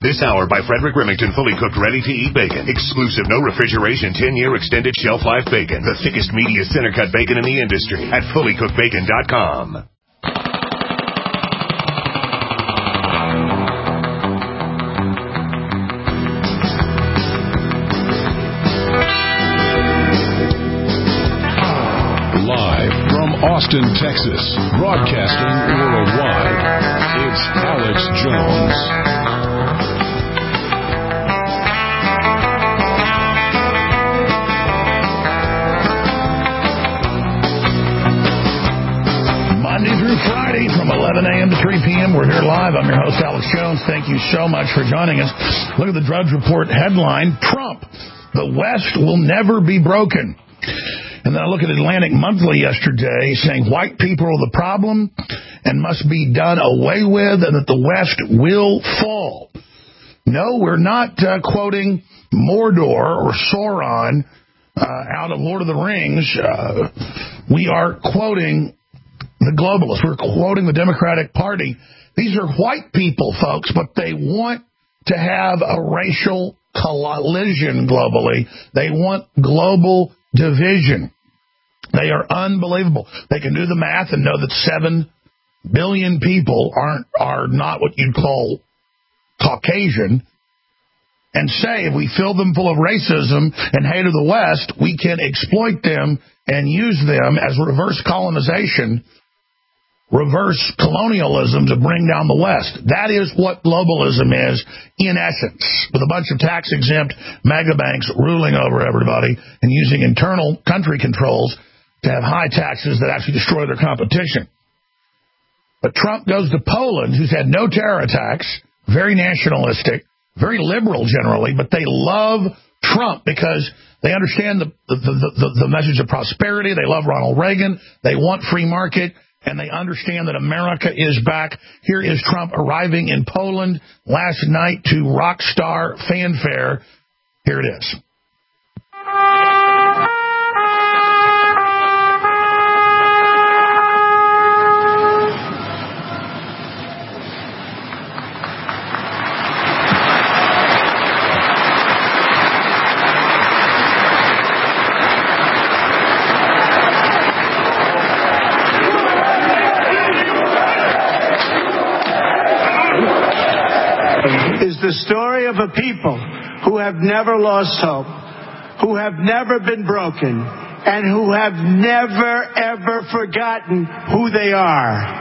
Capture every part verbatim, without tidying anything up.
This hour by Frederick Remington, fully cooked, ready-to-eat bacon. Exclusive, no refrigeration, ten-year extended shelf life bacon. The thickest, meatiest, center-cut bacon in the industry at fully cooked bacon dot com. Austin, Texas, broadcasting worldwide, it's Alex Jones. Monday through Friday from eleven a.m. to three p.m. We're here live. I'm your host, Alex Jones. Thank you so much for joining us. Look at the Drudge Report headline, Trump, the West will never be broken. And then I look at Atlantic Monthly yesterday saying white people are the problem and must be done away with and that the West will fall. No, we're not uh, quoting Mordor or Sauron uh, out of Lord of the Rings. Uh, we are quoting the globalists. We're quoting the Democratic Party. These are white people, folks, but they want to have a racial collision globally. They want global division. They are unbelievable. They can do the math and know that seven billion people aren't are not what you'd call Caucasian, and say if we fill them full of racism and hate of the West, we can exploit them and use them as reverse colonization, reverse colonialism to bring down the West. That is what globalism is in essence, with a bunch of tax-exempt mega banks ruling over everybody and using internal country controls to have high taxes that actually destroy their competition. But Trump goes to Poland, who's had no terror attacks, very nationalistic, very liberal generally, but they love Trump because they understand the, the, the, the, the message of prosperity. They love Ronald Reagan. They want free market, and they understand that America is back. Here is Trump arriving in Poland last night to rock star fanfare. Here it is. Is the story of a people who have never lost hope, who have never been broken, and who have never, ever forgotten who they are.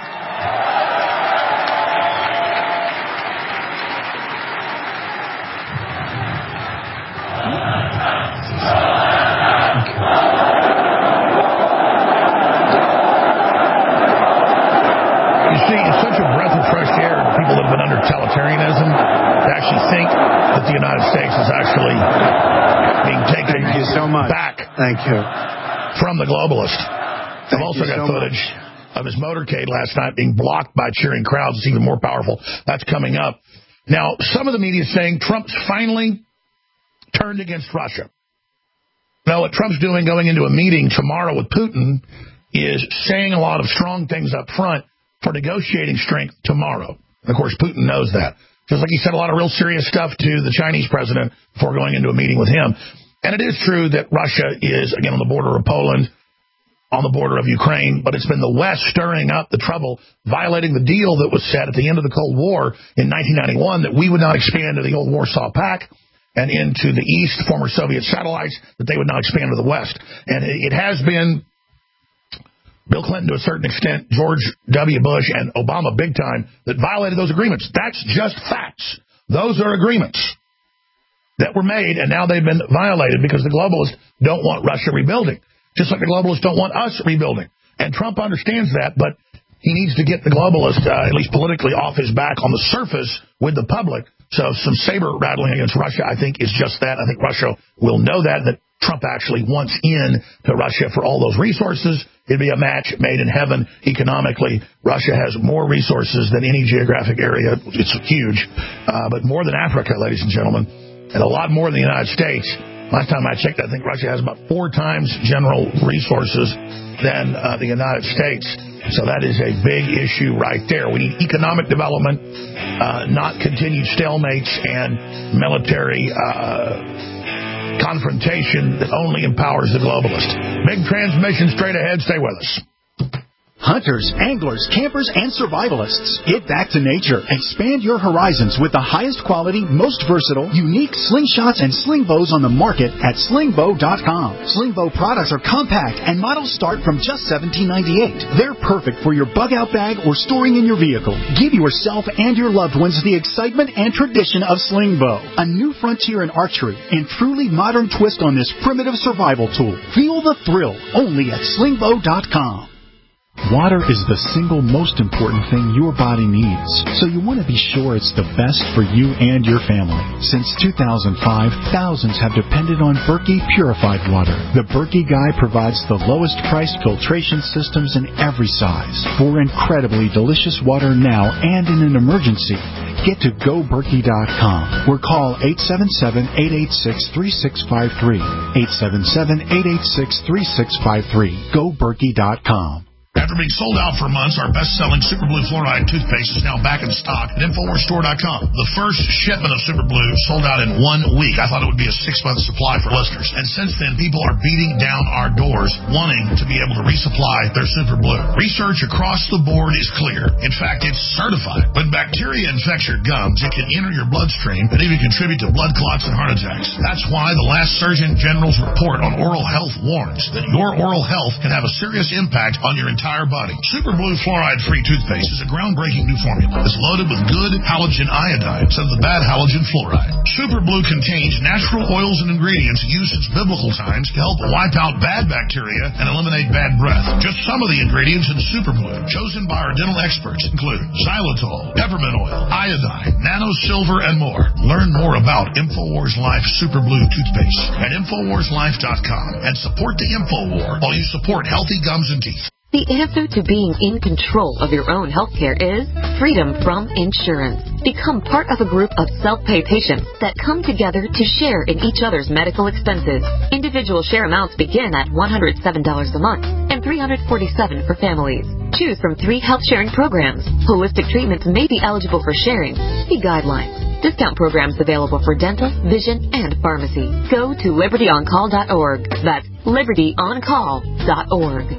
You see, it's such a breath of fresh air to people that have been under totalitarianism to actually think that the United States is actually being taken Thank you so much. back Thank you. from the globalist. Thank I've also you got so footage much. of his motorcade last night being blocked by cheering crowds. It's even more powerful. That's coming up. Now, some of the media is saying Trump's finally turned against Russia. Now, what Trump's doing going into a meeting tomorrow with Putin is saying a lot of strong things up front for negotiating strength tomorrow. And of course, Putin knows that. Just like he said a lot of real serious stuff to the Chinese president before going into a meeting with him. And it is true that Russia is, again, on the border of Poland, on the border of Ukraine, but it's been the West stirring up the trouble, violating the deal that was set at the end of the Cold War in nineteen ninety-one that we would not expand to the old Warsaw Pact and into the East, former Soviet satellites, that they would not expand to the West. And it has been Bill Clinton to a certain extent, George W. Bush, and Obama big time that violated those agreements. That's just facts. Those are agreements that were made, and now they've been violated because the globalists don't want Russia rebuilding, just like the globalists don't want us rebuilding. And Trump understands that, but he needs to get the globalists, uh, at least politically, off his back on the surface with the public. So some saber rattling against Russia, I think, is just that. I think Russia will know that, that Trump actually wants in to Russia for all those resources. It'd be a match made in heaven economically. Russia has more resources than any geographic area. It's huge, uh, but more than Africa, ladies and gentlemen, and a lot more than the United States. Last time I checked, I think Russia has about four times general resources than uh, the United States. So that is a big issue right there. We need economic development. uh, not continued stalemates and military uh, confrontation that only empowers the globalist. Big transmission straight ahead. Stay with us. Hunters, anglers, campers, and survivalists. Get back to nature. Expand your horizons with the highest quality, most versatile, unique slingshots and sling bows on the market at sling bow dot com. Sling bow products are compact and models start from just seventeen ninety-eight. They're perfect for your bug-out bag or storing in your vehicle. Give yourself and your loved ones the excitement and tradition of sling bow, a new frontier in archery and truly modern twist on this primitive survival tool. Feel the thrill only at sling bow dot com. Water is the single most important thing your body needs, so you want to be sure it's the best for you and your family. Since two thousand five, thousands have depended on Berkey purified water. The Berkey Guy provides the lowest priced filtration systems in every size for incredibly delicious water now and in an emergency. Get to go berkey dot com or call eight seven seven, eight eight six, three six five three. eight seven seven, eight eight six, three six five three. go berkey dot com. After being sold out for months, our best-selling Super Blue Fluoride toothpaste is now back in stock at Infowars Store dot com. The first shipment of Super Blue sold out in one week. I thought it would be a six-month supply for listeners. And since then, people are beating down our doors wanting to be able to resupply their Super Blue. Research across the board is clear. In fact, it's certified. When bacteria infects your gums, it can enter your bloodstream and even contribute to blood clots and heart attacks. That's why the last Surgeon General's report on oral health warns that your oral health can have a serious impact on your entire body. Super Blue Fluoride-Free toothpaste is a groundbreaking new formula. It's loaded with good halogen iodine instead of the bad halogen fluoride. Super Blue contains natural oils and ingredients used since biblical times to help wipe out bad bacteria and eliminate bad breath. Just some of the ingredients in Super Blue, chosen by our dental experts, include xylitol, peppermint oil, iodine, nano silver, and more. Learn more about InfoWars Life Super Blue toothpaste at infowars life dot com and support the InfoWar while you support healthy gums and teeth. The answer to being in control of your own healthcare is freedom from insurance. Become part of a group of self-pay patients that come together to share in each other's medical expenses. Individual share amounts begin at one hundred seven dollars a month and three hundred forty-seven dollars for families. Choose from three health sharing programs. Holistic treatments may be eligible for sharing. See guidelines. Discount programs available for dental, vision, and pharmacy. Go to liberty on call dot org. That's liberty on call dot org.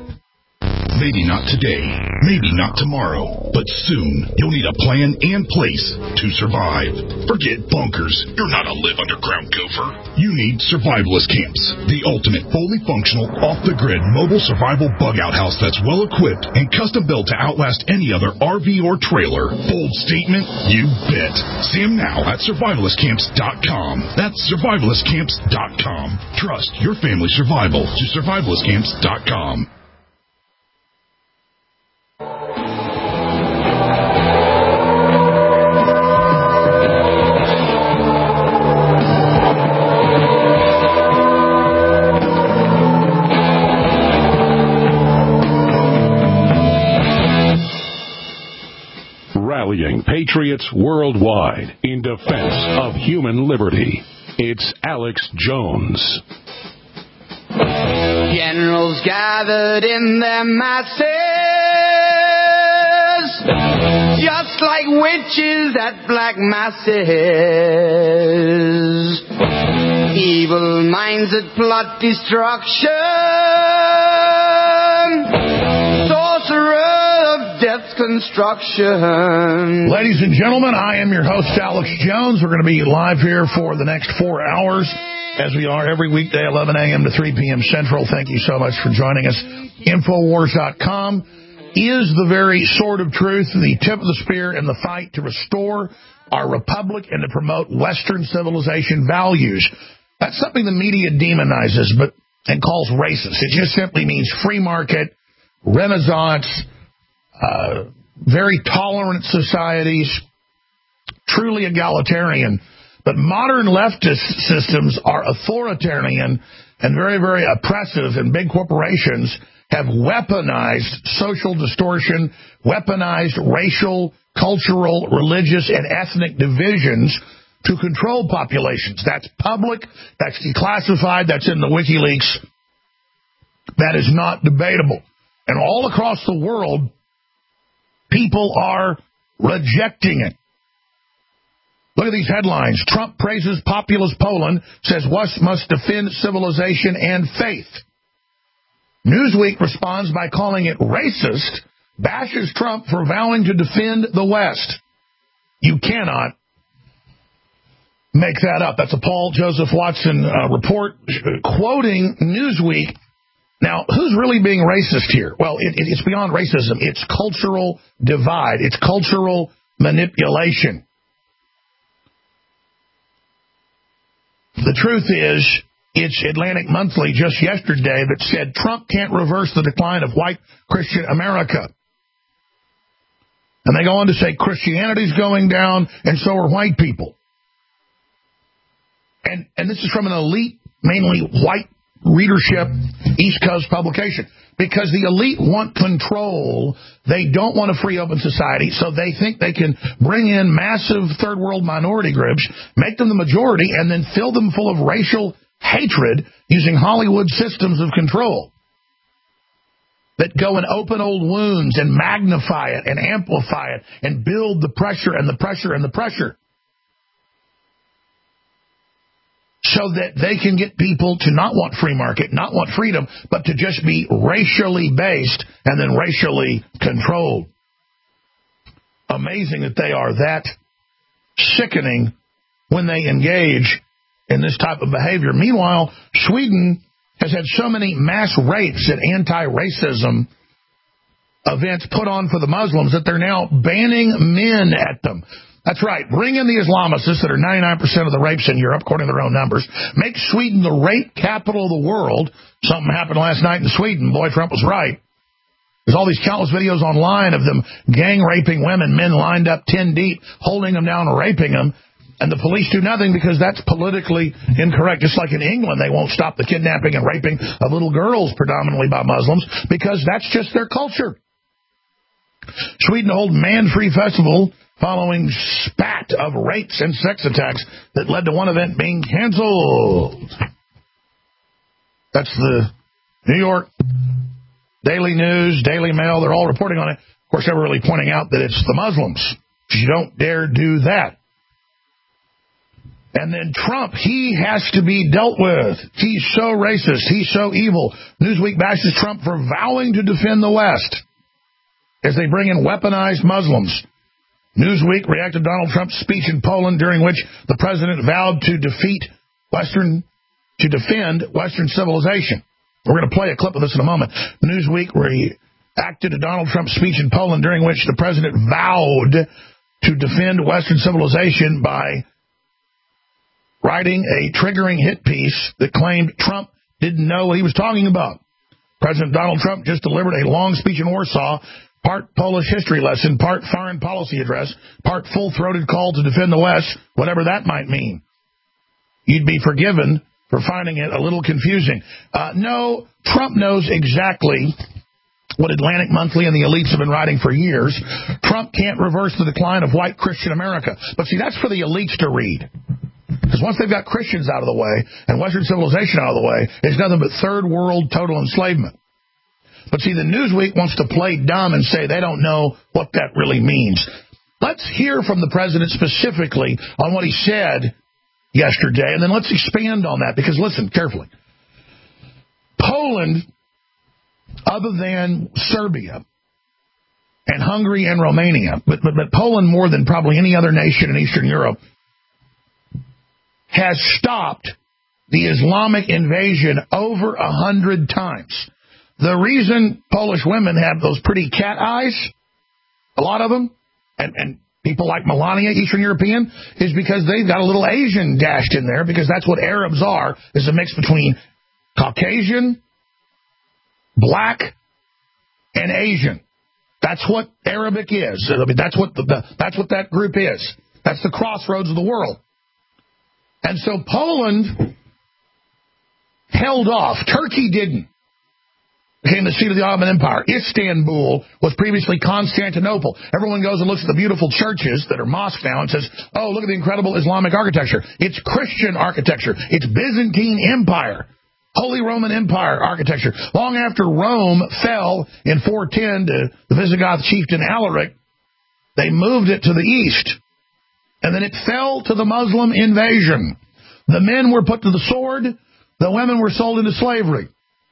Maybe not today, maybe not tomorrow, but soon you'll need a plan and place to survive. Forget bunkers. You're not a live underground gopher. You need Survivalist Camps, the ultimate fully functional, off-the-grid mobile survival bug-out house that's well-equipped and custom-built to outlast any other R V or trailer. Bold statement? You bet. See them now at survivalist camps dot com. That's survivalist camps dot com. Trust your family's survival to survivalist camps dot com. Rallying patriots worldwide in defense of human liberty. It's Alex Jones. Generals gathered in their masses, just like witches at black masses. Evil minds that plot destruction, sorcerer of death's construction. Ladies and gentlemen, I am your host, Alex Jones. We're going to be live here for the next four hours, as we are every weekday, eleven a.m. to three p.m. Central. Thank you so much for joining us. Infowars dot com is the very sword of truth, the tip of the spear in the fight to restore our republic and to promote Western civilization values. That's something the media demonizes but and calls racist. It just simply means free market, Renaissance, uh, very tolerant societies, truly egalitarian. But modern leftist systems are authoritarian and very, very oppressive, and big corporations have weaponized social distortion, weaponized racial, cultural, religious, and ethnic divisions to control populations. That's public, that's declassified, that's in the WikiLeaks. That is not debatable. And all across the world, people are rejecting it. Look at these headlines. Trump praises populist Poland, says West must defend civilization and faith. Newsweek responds by calling it racist, bashes Trump for vowing to defend the West. You cannot make that up. That's a Paul Joseph Watson uh, report quoting Newsweek. Now, who's really being racist here? Well, it, it, it's beyond racism. It's cultural divide. It's cultural manipulation. The truth is, it's Atlantic Monthly just yesterday that said Trump can't reverse the decline of white Christian America. And they go on to say Christianity's going down, and so are white people. And and this is from an elite, mainly white readership, East Coast publication. Because the elite want control. They don't want a free, open society, so they think they can bring in massive third world minority groups, make them the majority, and then fill them full of racial hatred using Hollywood systems of control that go and open old wounds and magnify it and amplify it and build the pressure and the pressure and the pressure so that they can get people to not want free market, not want freedom, but to just be racially based and then racially controlled. Amazing that they are that sickening when they engage in this type of behavior. Meanwhile, Sweden has had so many mass rapes and anti-racism events put on for the Muslims that they're now banning men at them. That's right. Bring in the Islamists that are ninety-nine percent of the rapes in Europe, according to their own numbers. Make Sweden the rape capital of the world. Something happened last night in Sweden. Boy, Trump was right. There's all these countless videos online of them gang raping women, men lined up ten deep, holding them down and raping them. And the police do nothing because that's politically incorrect. Just like in England, they won't stop the kidnapping and raping of little girls, predominantly by Muslims, because that's just their culture. Sweden holds Man-Free Festival following spat of rapes and sex attacks that led to one event being canceled. That's the New York Daily News, Daily Mail. They're all reporting on it. Of course, they're really pointing out that it's the Muslims. You don't dare do that. And then Trump, he has to be dealt with. He's so racist. He's so evil. Newsweek bashes Trump for vowing to defend the West as they bring in weaponized Muslims. Newsweek reacted to Donald Trump's speech in Poland, during which the president vowed to defeat Western, to defend Western civilization. We're going to play a clip of this in a moment. Newsweek reacted to Donald Trump's speech in Poland, during which the president vowed to defend Western civilization by writing a triggering hit piece that claimed Trump didn't know what he was talking about. President Donald Trump just delivered a long speech in Warsaw, part Polish history lesson, part foreign policy address, part full-throated call to defend the West, whatever that might mean. You'd be forgiven for finding it a little confusing. Uh, no, Trump knows exactly what Atlantic Monthly and the elites have been writing for years. Trump can't reverse the decline of white Christian America. But see, that's for the elites to read. Because once they've got Christians out of the way and Western civilization out of the way, it's nothing but third world total enslavement. But see, the Newsweek wants to play dumb and say they don't know what that really means. Let's hear from the president specifically on what he said yesterday, and then let's expand on that. Because listen carefully. Poland, other than Serbia and Hungary and Romania, but, but, but Poland more than probably any other nation in Eastern Europe, has stopped the Islamic invasion over a hundred times. The reason Polish women have those pretty cat eyes, a lot of them, and, and people like Melania, Eastern European, is because they've got a little Asian dashed in there, because that's what Arabs are, is a mix between Caucasian, black, and Asian. That's what Arabic is. I mean, that's what the, the that's what that group is. That's the crossroads of the world. And so Poland held off. Turkey didn't. Became the seat of the Ottoman Empire. Istanbul was previously Constantinople. Everyone goes and looks at the beautiful churches that are mosques now and says, oh, look at the incredible Islamic architecture. It's Christian architecture. It's Byzantine Empire. Holy Roman Empire architecture. Long after Rome fell in four ten to the Visigoth chieftain Alaric, they moved it to the east. And then it fell to the Muslim invasion. The men were put to the sword. The women were sold into slavery.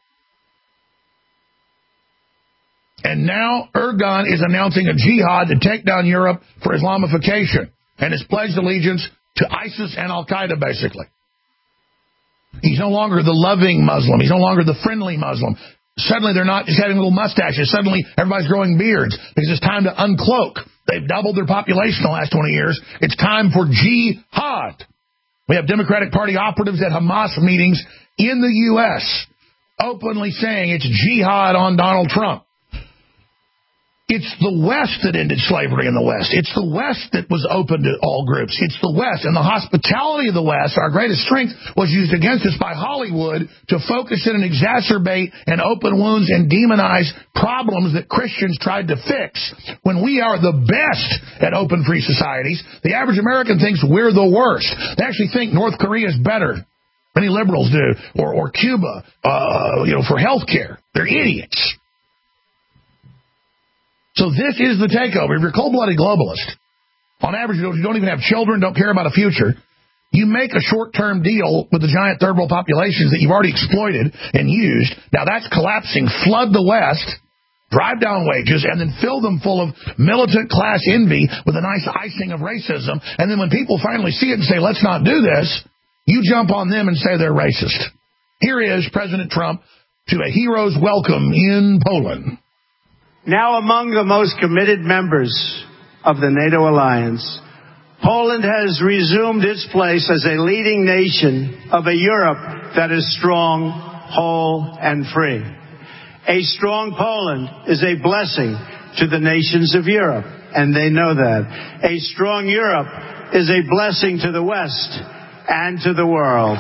And now Erdogan is announcing a jihad to take down Europe for Islamification and has pledged allegiance to ISIS and Al-Qaeda, basically. He's no longer the loving Muslim. He's no longer the friendly Muslim. Suddenly they're not just having little mustaches. Suddenly everybody's growing beards because it's time to uncloak. They've doubled their population in the last twenty years. It's time for jihad. We have Democratic Party operatives at Hamas meetings in the U S openly saying it's jihad on Donald Trump. It's the West that ended slavery in the West. It's the West that was open to all groups. It's the West. And the hospitality of the West, our greatest strength, was used against us by Hollywood to focus in and exacerbate and open wounds and demonize problems that Christians tried to fix. When we are the best at open free societies, the average American thinks we're the worst. They actually think North Korea is better. Many liberals do. Or, or Cuba, uh, you know, for health care. They're idiots. So this is the takeover. If you're a cold-blooded globalist, on average, you don't even have children, don't care about a future, you make a short-term deal with the giant third world populations that you've already exploited and used. Now that's collapsing. Flood the West, drive down wages, and then fill them full of militant class envy with a nice icing of racism. And then when people finally see it and say, let's not do this, you jump on them and say they're racist. Here is President Trump to a hero's welcome in Poland. Now among the most committed members of the NATO alliance, Poland has resumed its place as a leading nation of a Europe that is strong, whole, and free. A strong Poland is a blessing to the nations of Europe, and they know that. A strong Europe is a blessing to the West and to the world.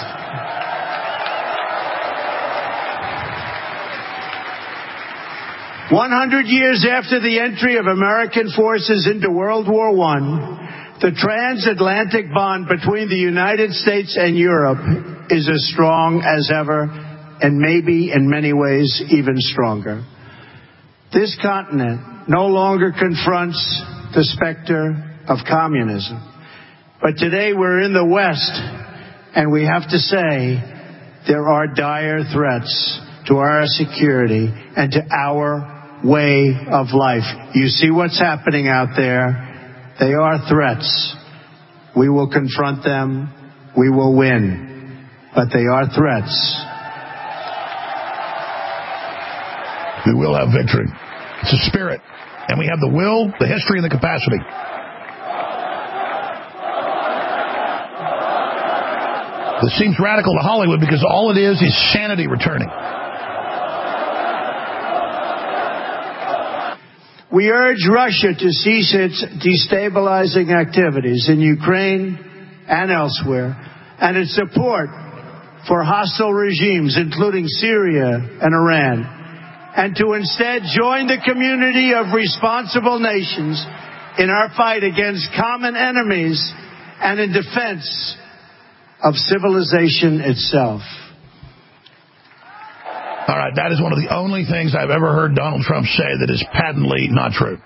One hundred years after the entry of American forces into World War One, the transatlantic bond between the United States and Europe is as strong as ever, and maybe in many ways even stronger. This continent no longer confronts the specter of communism. But today we're in the West, and we have to say there are dire threats to our security and to our way of life. You see what's happening out there. They are threats. We will confront them. We will win. But they are threats. We will have victory. It's a spirit. And we have the will, the history, and the capacity. This seems radical to Hollywood because all it is is sanity returning. We urge Russia to cease its destabilizing activities in Ukraine and elsewhere, and its support for hostile regimes, including Syria and Iran, and to instead join the community of responsible nations in our fight against common enemies and in defense of civilization itself. All right, that is one of the only things I've ever heard Donald Trump say that is patently not true.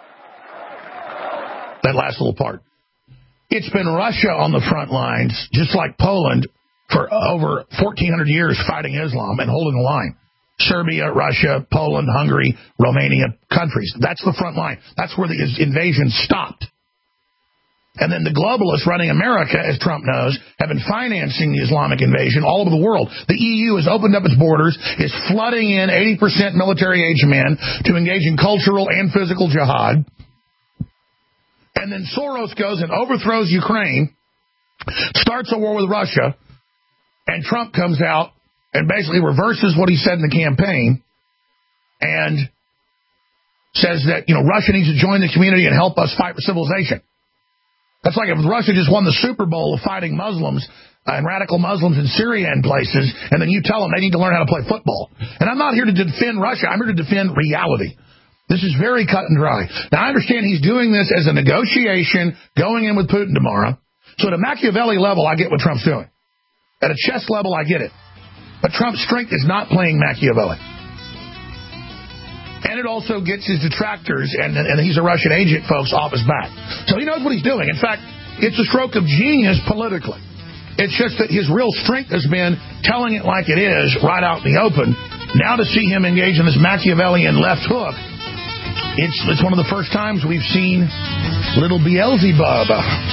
That last little part. It's been Russia on the front lines, just like Poland, for over fourteen hundred years fighting Islam and holding the line. Serbia, Russia, Poland, Hungary, Romania, countries. That's the front line. That's where the invasion stopped. And then the globalists running America, as Trump knows, have been financing the Islamic invasion all over the world. The E U has opened up its borders, is flooding in eighty percent military-age men to engage in cultural and physical jihad. And then Soros goes and overthrows Ukraine, starts a war with Russia, and Trump comes out and basically reverses what he said in the campaign and says that, you know, Russia needs to join the community and help us fight for civilization. That's like if Russia just won the Super Bowl of fighting Muslims uh, and radical Muslims in Syria and places, and then you tell them they need to learn how to play football. And I'm not here to defend Russia. I'm here to defend reality. This is very cut and dry. Now, I understand he's doing this as a negotiation, going in with Putin tomorrow. So at a Machiavelli level, I get what Trump's doing. At a chess level, I get it. But Trump's strength is not playing Machiavelli. And it also gets his detractors, and, and he's a Russian agent, folks, off his back. So he knows what he's doing. In fact, it's a stroke of genius politically. It's just that his real strength has been telling it like it is right out in the open. Now to see him engage in this Machiavellian left hook, it's, it's one of the first times we've seen little Beelzebub.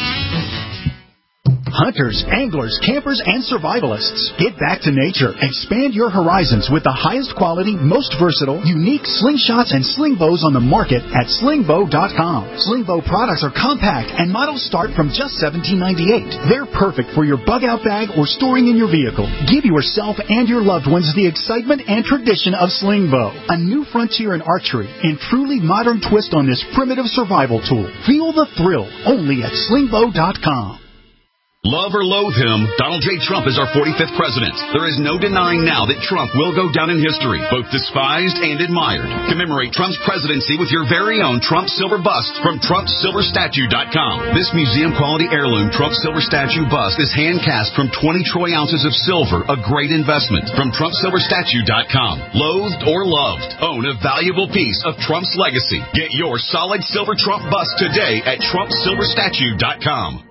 Hunters, anglers, campers, and survivalists. Get back to nature. Expand your horizons with the highest quality, most versatile, unique slingshots and sling bows on the market at sling bow dot com. Sling bow products are compact and models start from just seventeen ninety-eight. They're perfect for your bug-out bag or storing in your vehicle. Give yourself and your loved ones the excitement and tradition of sling bow. A new frontier in archery and truly modern twist on this primitive survival tool. Feel the thrill only at sling bow dot com. Love or loathe him, Donald J. Trump is our forty-fifth president. There is no denying now that Trump will go down in history, both despised and admired. Commemorate Trump's presidency with your very own Trump silver bust from Trump Silver Statue dot com. This museum-quality heirloom Trump silver statue bust is hand-cast from twenty troy ounces of silver, a great investment. From Trump Silver Statue dot com. Loathed or loved, own a valuable piece of Trump's legacy. Get your solid silver Trump bust today at Trump Silver Statue dot com.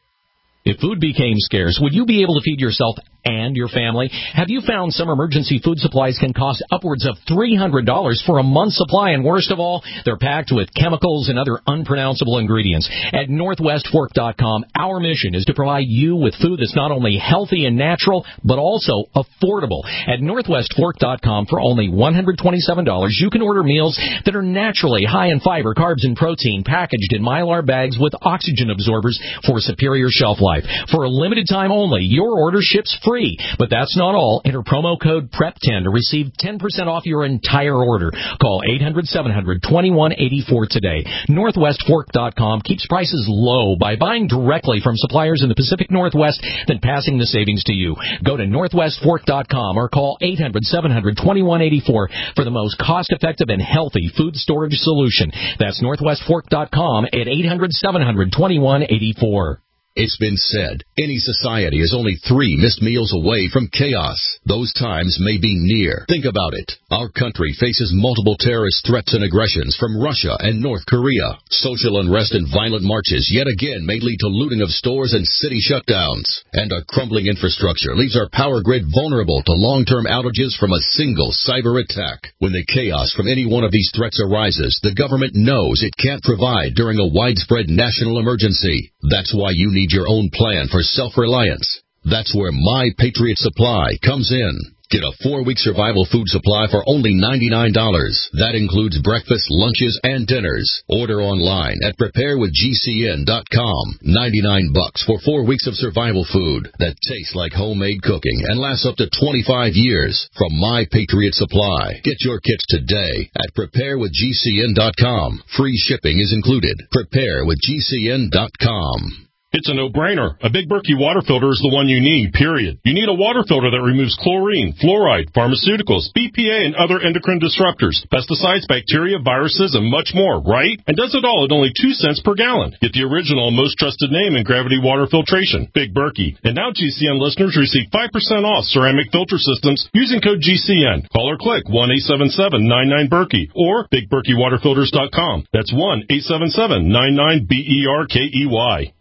If food became scarce, would you be able to feed yourself and your family? Have you found some emergency food supplies can cost upwards of three hundred dollars for a month's supply? And worst of all, they're packed with chemicals and other unpronounceable ingredients. At Northwest Fork dot com, our mission is to provide you with food that's not only healthy and natural, but also affordable. At Northwest Fork dot com, for only one hundred twenty-seven dollars, you can order meals that are naturally high in fiber, carbs, and protein, packaged in Mylar bags with oxygen absorbers for superior shelf life. For a limited time only, your order ships free. But that's not all. Enter promo code P R E P ten to receive ten percent off your entire order. Call eight hundred, seven hundred, twenty-one eighty-four today. Northwest Fork dot com keeps prices low by buying directly from suppliers in the Pacific Northwest, then passing the savings to you. Go to Northwest Fork dot com or call eight hundred, seven hundred, twenty-one eighty-four for the most cost-effective and healthy food storage solution. That's Northwest Fork dot com at eight hundred, seven hundred, twenty-one eighty-four. It's been said, any society is only three missed meals away from chaos. Those times may be near. Think about it. Our country faces multiple terrorist threats and aggressions from Russia and North Korea. Social unrest and violent marches yet again may lead to looting of stores and city shutdowns. And a crumbling infrastructure leaves our power grid vulnerable to long-term outages from a single cyber attack. When the chaos from any one of these threats arises, the government knows it can't provide during a widespread national emergency. That's why you need your own plan for self-reliance. That's where My Patriot Supply comes in. Get a four-week survival food supply for only ninety-nine dollars. That includes breakfast, lunches, and dinners. Order online at prepare with G C N dot com. ninety-nine bucks for four weeks of survival food that tastes like homemade cooking and lasts up to twenty-five years from My Patriot Supply. Get your kits today at prepare with G C N dot com. Free shipping is included. prepare with G C N dot com. It's a no-brainer. A Big Berkey water filter is the one you need, period. You need a water filter that removes chlorine, fluoride, pharmaceuticals, B P A, and other endocrine disruptors, pesticides, bacteria, viruses, and much more, right? And does it all at only two cents per gallon. Get the original and most trusted name in gravity water filtration, Big Berkey. And now G C N listeners receive five percent off ceramic filter systems using code G C N. Call or click one eight seven seven, nine nine, Berkey or big berkey water filters dot com. That's one eight seven seven, nine nine, B E R K E Y.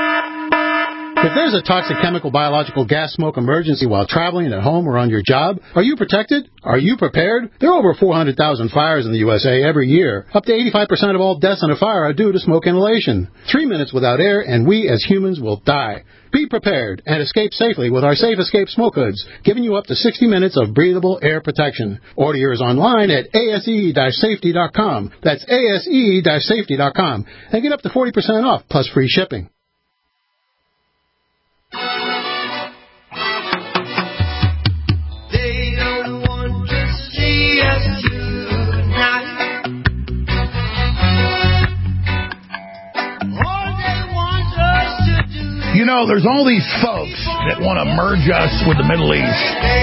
If there's a toxic chemical, biological, gas, smoke emergency while traveling at home or on your job, are you protected? Are you prepared? There are over four hundred thousand fires in the U S A every year. Up to eighty-five percent of all deaths in a fire are due to smoke inhalation. Three minutes without air and we as humans will die. Be prepared and escape safely with our Safe Escape Smoke Hoods, giving you up to sixty minutes of breathable air protection. Order yours online at A S E safety dot com. That's A S E safety dot com. And get up to forty percent off plus free shipping. You know, there's all these folks that want to merge us with the Middle East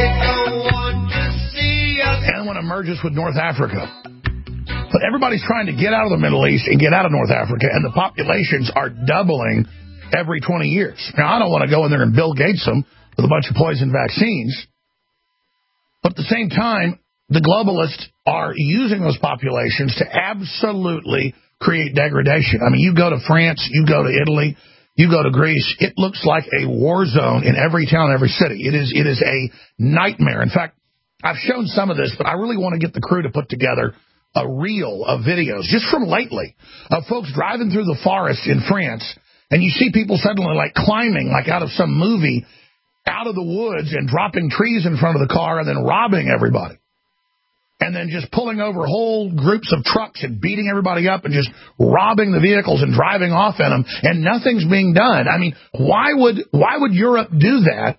and want to merge us with North Africa. But everybody's trying to get out of the Middle East and get out of North Africa, and the populations are doubling every twenty years. Now, I don't want to go in there and Bill Gates them with a bunch of poison vaccines. But at the same time, the globalists are using those populations to absolutely create degradation. I mean, you go to France, you go to Italy, You go to Greece, it looks like a war zone in every town, every city. It is it is a nightmare. In fact, I've shown some of this, but I really want to get the crew to put together a reel of videos, just from lately, of folks driving through the forest in France, and you see people suddenly like climbing, like out of some movie, out of the woods and dropping trees in front of the car and then robbing everybody. And then just pulling over whole groups of trucks and beating everybody up and just robbing the vehicles and driving off in them, and nothing's being done. I mean, why would why would Europe do that?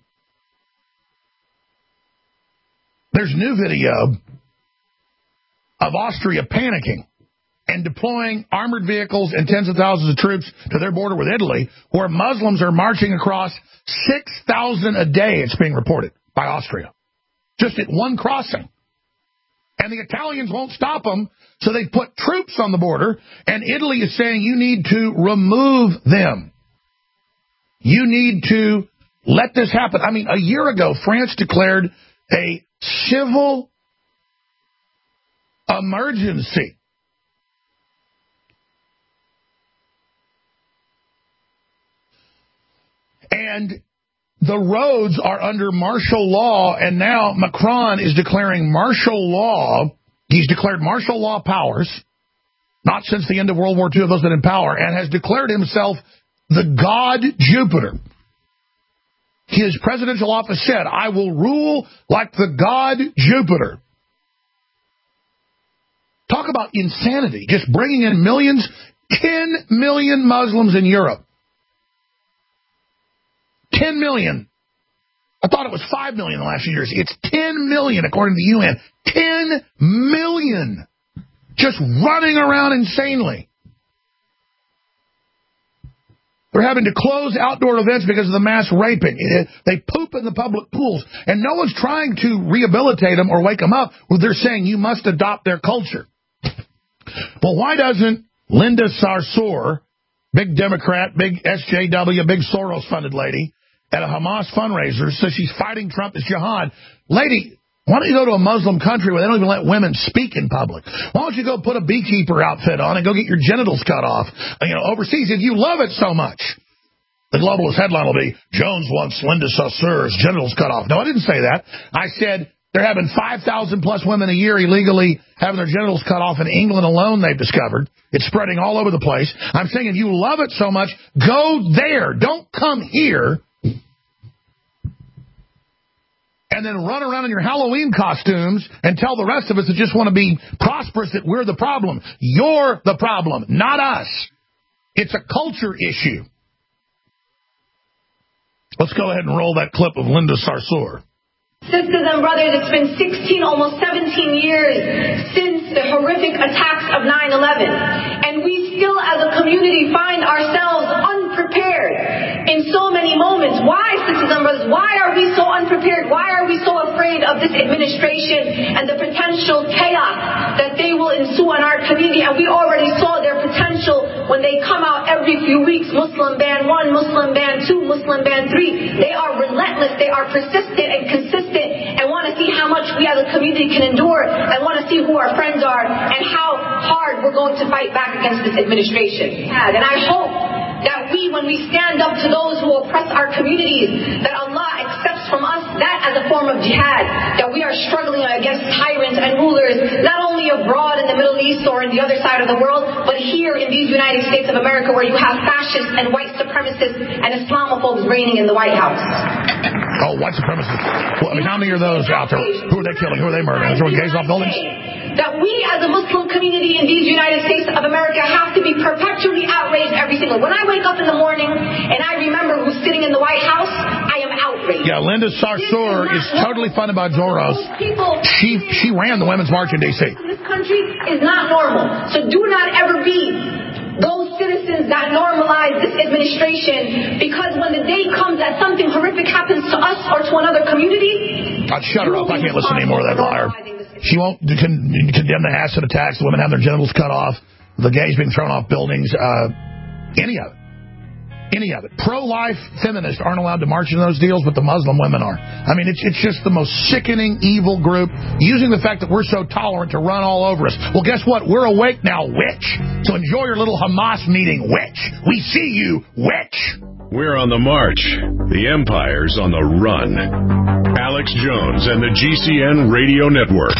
There's new video of Austria panicking and deploying armored vehicles and tens of thousands of troops to their border with Italy, where Muslims are marching across six thousand a day, it's being reported by Austria, just at one crossing. And the Italians won't stop them, so they put troops on the border, and Italy is saying you need to remove them. You need to let this happen. I mean, a year ago, France declared a civil emergency. And the roads are under martial law, and now Macron is declaring martial law. He's declared martial law powers, not since the end of World War Two have those been in power, and has declared himself the god Jupiter. His presidential office said, I will rule like the god Jupiter. Talk about insanity, just bringing in millions, ten million Muslims in Europe. ten million. I thought it was five million in the last few years. It's ten million, according to the U N. ten million. Just running around insanely. They're having to close outdoor events because of the mass raping. They poop in the public pools. And no one's trying to rehabilitate them or wake them up. Well, they're saying you must adopt their culture. Well, why doesn't Linda Sarsour, big Democrat, big S J W, big Soros-funded lady, at a Hamas fundraiser, says she's fighting Trump as jihad. Lady, why don't you go to a Muslim country where they don't even let women speak in public? Why don't you go put a beekeeper outfit on and go get your genitals cut off, you know, overseas if you love it so much? The globalist headline will be, Jones wants Linda Sarsour's genitals cut off. No, I didn't say that. I said they're having five thousand plus women a year illegally having their genitals cut off in England alone, they've discovered. It's spreading all over the place. I'm saying if you love it so much, go there. Don't come here and then run around in your Halloween costumes and tell the rest of us that just want to be prosperous that we're the problem. You're the problem, not us. It's a culture issue. Let's go ahead and roll that clip of Linda Sarsour. Sisters and brothers, it's been sixteen, almost seventeen years since the horrific attacks of nine eleven. And we still, as a community, find ourselves unprepared in so many moments. Why, sisters and brothers? Why are we so unprepared? Why are we so afraid of this administration and the potential chaos that they will ensue on our community? And we already saw their potential when they come out every few weeks. Muslim ban one, Muslim ban two, Muslim ban three. They are relentless. They are persistent and consistent, and want to see how much we as a community can endure, and want to see who our friends are and how hard we're going to fight back against this administration. And I hope that we, when we stand up to those who oppress our communities, that Allah accepts from us that as a form of jihad, that we are struggling against tyrants and rulers, not only abroad in the Middle East or in the other side of the world, but here in these United States of America, where you have fascists and white supremacists and Islamophobes reigning in the White House. Oh, white supremacists. Well, I mean, how many are those out there? Who are they killing? Who are they murdering? They're throwing gays off buildings? That we as a Muslim community in these United States of America have to be perpetually outraged every single. When I wake up in the morning and I remember who's sitting in the White House, I am outraged. Yeah, Linda Sarsour is, is totally funded by Soros. She she ran the Women's March in D C This country is not normal. So do not ever be those citizens that normalize this administration, because when the day comes that something horrific happens to us or to another community, I'd shut her up. I can't listen anymore to that liar. She won't con- condemn the acid attacks, the women having their genitals cut off, the gays being thrown off buildings, uh, any of it. any of it. Pro-life feminists aren't allowed to march in those deals, but the Muslim women are. I mean, it's it's just the most sickening, evil group, using the fact that we're so tolerant to run all over us. Well, guess what? We're awake now, witch. So enjoy your little Hamas meeting, witch. We see you, witch. We're on the march. The Empire's on the run. Alex Jones and the G C N Radio Network.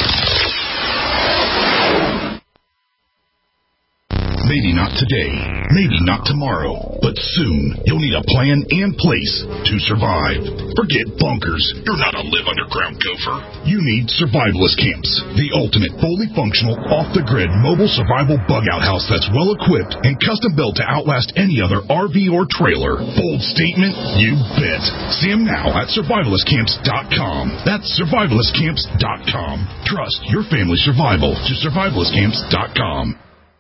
Maybe not today, maybe not tomorrow, but soon you'll need a plan and place to survive. Forget bunkers. You're not a live underground gopher. You need survivalist camps, the ultimate fully functional, off-the-grid mobile survival bug-out house that's well-equipped and custom-built to outlast any other R V or trailer. Bold statement? You bet. See them now at survivalist camps dot com. That's survivalist camps dot com. Trust your family's survival to survivalist camps dot com.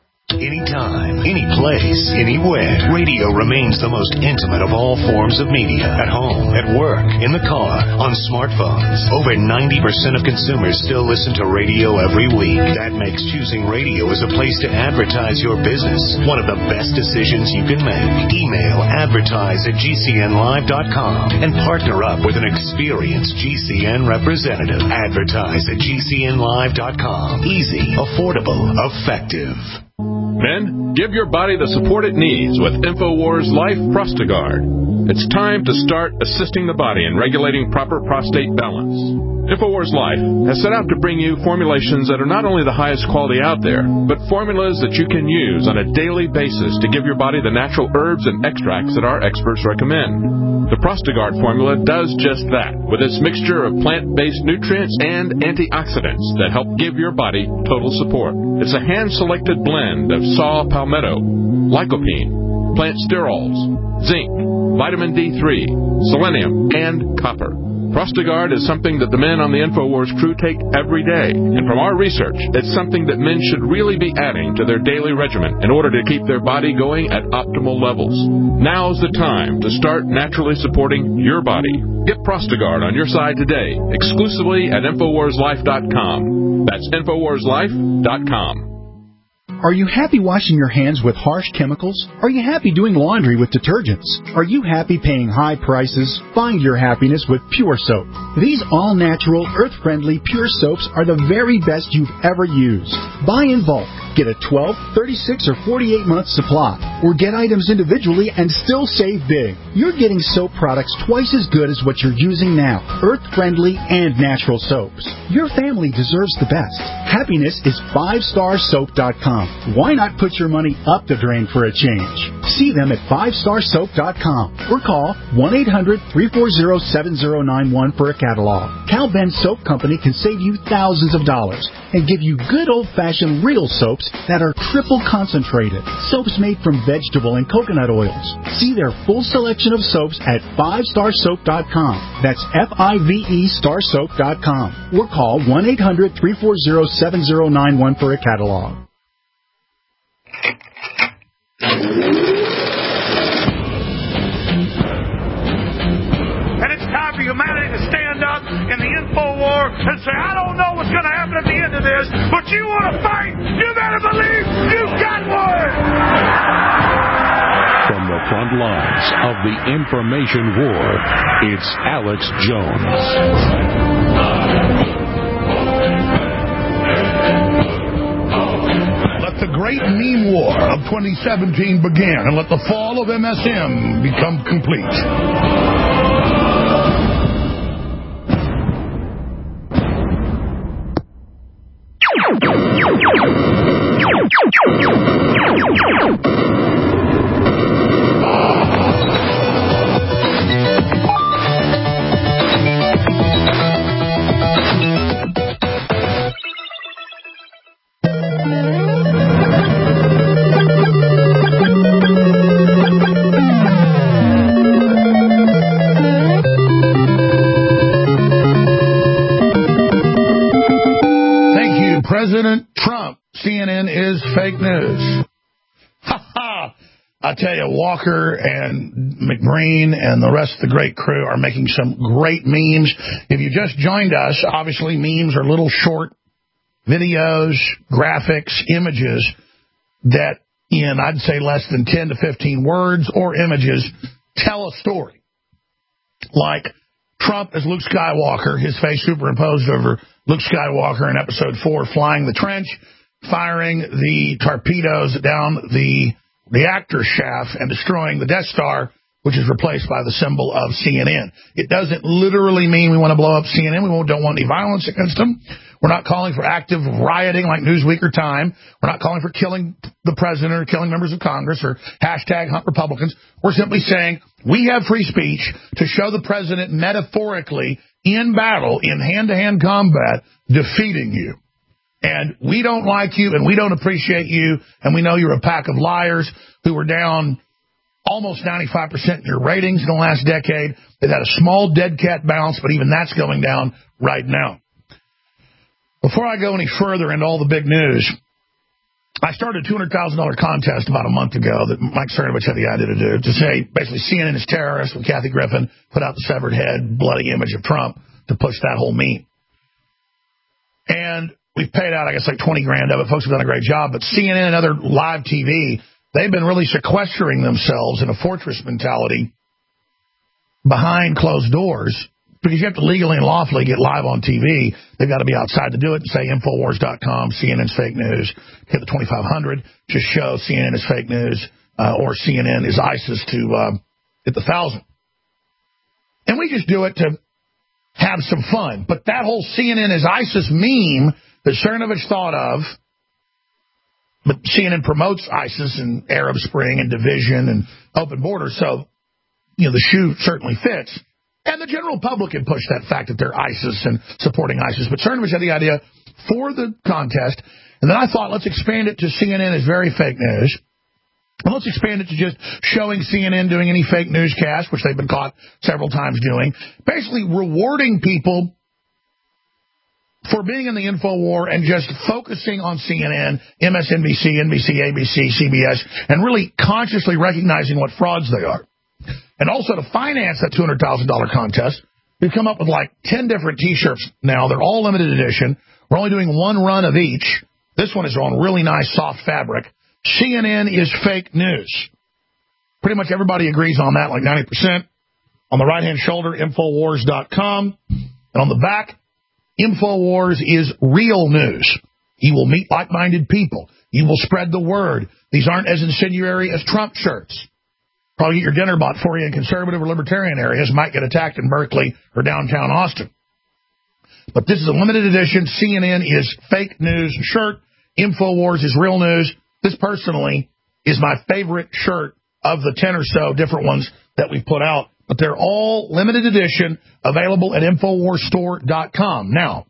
Anytime, any place, anywhere, radio remains the most intimate of all forms of media. At home, at work, in the car, on smartphones. Over ninety percent of consumers still listen to radio every week. That makes choosing radio as a place to advertise your business one of the best decisions you can make. Email advertise at G C N live dot com and partner up with an experienced G C N representative. Advertise at G C N live dot com. Easy, affordable, effective. Men, give your body the support it needs with InfoWars Life Prostagard. It's time to start assisting the body in regulating proper prostate balance. InfoWars Life has set out to bring you formulations that are not only the highest quality out there, but formulas that you can use on a daily basis to give your body the natural herbs and extracts that our experts recommend. The Prostagard formula does just that, with its mixture of plant-based nutrients and antioxidants that help give your body total support. It's a hand-selected blend of saw palmetto, lycopene, plant sterols, zinc, vitamin D three, selenium, and copper. Prostagard is something that the men on the InfoWars crew take every day. And from our research, it's something that men should really be adding to their daily regimen in order to keep their body going at optimal levels. Now's the time to start naturally supporting your body. Get Prostagard on your side today, exclusively at InfoWars Life dot com. That's InfoWars Life dot com. Are you happy washing your hands with harsh chemicals? Are you happy doing laundry with detergents? Are you happy paying high prices? Find your happiness with Pure Soap. These all-natural, earth-friendly Pure Soaps are the very best you've ever used. Buy in bulk. Get a twelve, thirty-six, or forty-eight month supply. Or get items individually and still save big. You're getting soap products twice as good as what you're using now. Earth-friendly and natural soaps. Your family deserves the best. Happiness is five star soap dot com. Why not put your money up the drain for a change? See them at five star soap dot com or call one eight hundred, three four zero, seven zero nine one for a catalog. Cal Ben Soap Company can save you thousands of dollars and give you good old-fashioned real soaps that are triple concentrated. Soaps made from vegetable and coconut oils. See their full selection of soaps at five star soap dot com. That's F I V E star soap dot com. Or call one eight hundred, three four zero, seven zero nine one for a catalog. And it's time for humanity to stand up in the info war and say, I don't know what's going to happen at the end of this, but you want to fight, you better believe you've got one! From the front lines of the information war, it's Alex Jones. Let the great meme war of twenty seventeen begin, and let the fall of M S M become complete. President Trump, C N N is fake news. Ha ha! I tell you, Walker and McBreen and the rest of the great crew are making some great memes. If you just joined us, obviously memes are little short videos, graphics, images that in, I'd say, less than ten to fifteen words or images, tell a story. Like Trump as Luke Skywalker, his face superimposed over Luke Skywalker in episode four, flying the trench, firing the torpedoes down the reactor shaft and destroying the Death Star, which is replaced by the symbol of C N N. It doesn't literally mean we want to blow up C N N. We don't want any violence against them. We're not calling for active rioting like Newsweek or Time. We're not calling for killing the president or killing members of Congress or hashtag hunt Republicans. We're simply saying we have free speech to show the president metaphorically in battle, in hand-to-hand combat, defeating you. And we don't like you, and we don't appreciate you, and we know you're a pack of liars who were down almost ninety-five percent in your ratings in the last decade. They've had a small dead cat bounce, but even that's going down right now. Before I go any further into all the big news, I started a two hundred thousand dollars contest about a month ago that Mike Cernovich had the idea to do, to say basically C N N is terrorist when Kathy Griffin put out the severed head, bloody image of Trump to push that whole meme. And we've paid out, I guess, like twenty grand of it. Folks have done a great job. But C N N and other live T V, they've been really sequestering themselves in a fortress mentality behind closed doors, because you have to legally and lawfully get live on T V. They've got to be outside to do it and say Infowars dot com, C N N's fake news, hit the twenty-five hundred, just show C N N is fake news, uh, or C N N is ISIS to uh, hit the thousand. And we just do it to have some fun. But that whole C N N is ISIS meme that Cernovich thought of, but C N N promotes ISIS and Arab Spring and division and open borders, so you know the shoe certainly fits. And the general public can push that fact that they're ISIS and supporting ISIS. But Cernovich had the idea for the contest, and then I thought, let's expand it to C N N is very fake news. And let's expand it to just showing C N N doing any fake newscast, which they've been caught several times doing. Basically rewarding people for being in the info war and just focusing on C N N, M S N B C, N B C, A B C, C B S, and really consciously recognizing what frauds they are. And also to finance that two hundred thousand dollars contest, we've come up with like ten different T-shirts now. They're all limited edition. We're only doing one run of each. This one is on really nice soft fabric. C N N is fake news. Pretty much everybody agrees on that, like ninety percent. On the right-hand shoulder, Infowars dot com. And on the back, Infowars is real news. You will meet like-minded people. You will spread the word. These aren't as incendiary as Trump shirts. Probably get your dinner bought for you in conservative or libertarian areas. Might get attacked in Berkeley or downtown Austin. But this is a limited edition. C N N is fake news shirt. Infowars is real news. This personally is my favorite shirt of the ten or so different ones that we've put out. But they're all limited edition, available at Infowars store dot com. Now,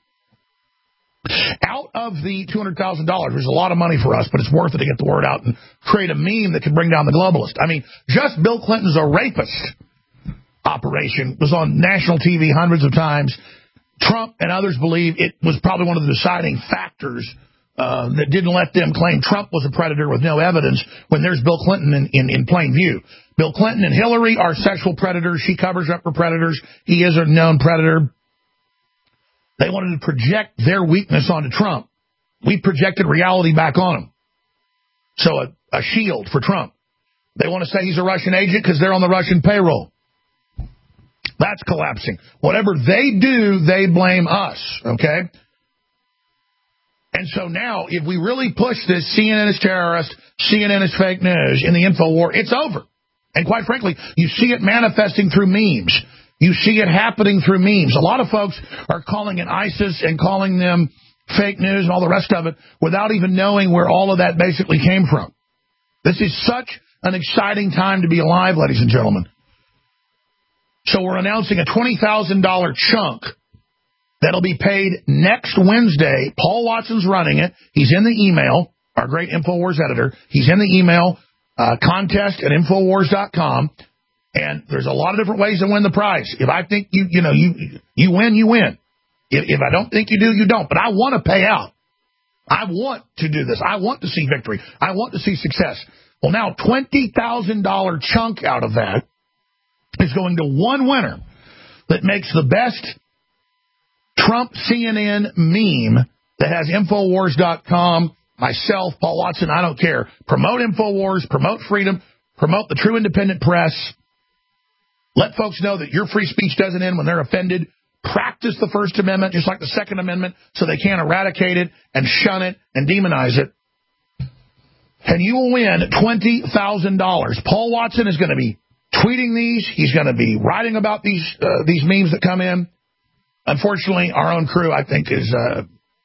out of the two hundred thousand dollars, there's a lot of money for us, but it's worth it to get the word out and create a meme that can bring down the globalist. I mean, just Bill Clinton's a rapist operation was on national T V hundreds of times. Trump and others believe it was probably one of the deciding factors uh, that didn't let them claim Trump was a predator with no evidence when there's Bill Clinton in, in, in plain view. Bill Clinton and Hillary are sexual predators. She covers up for predators. He is a known predator. They wanted to project their weakness onto Trump. We projected reality back on him. So a, a shield for Trump. They want to say he's a Russian agent because they're on the Russian payroll. That's collapsing. Whatever they do, they blame us, okay? And so now, if we really push this C N N is terrorist, C N N is fake news in the info war, it's over. And quite frankly, you see it manifesting through memes. You see it happening through memes. A lot of folks are calling it ISIS and calling them fake news and all the rest of it without even knowing where all of that basically came from. This is such an exciting time to be alive, ladies and gentlemen. So we're announcing a twenty thousand dollars chunk that'll be paid next Wednesday. Paul Watson's running it. He's in the email, our great InfoWars editor. He's in the email, uh, contest at Infowars dot com. And there's a lot of different ways to win the prize. If I think you, you know, you you win, you win. If, if I don't think you do, you don't. But I want to pay out. I want to do this. I want to see victory. I want to see success. Well, now twenty thousand dollars chunk out of that is going to one winner that makes the best Trump C N N meme that has Infowars dot com myself, Paul Watson, I don't care. Promote InfoWars, promote freedom, promote the true independent press. Let folks know that your free speech doesn't end when they're offended. Practice the First Amendment, just like the Second Amendment, so they can't eradicate it and shun it and demonize it. And you will win twenty thousand dollars. Paul Watson is going to be tweeting these. He's going to be writing about these uh, these memes that come in. Unfortunately, our own crew, I think, is uh,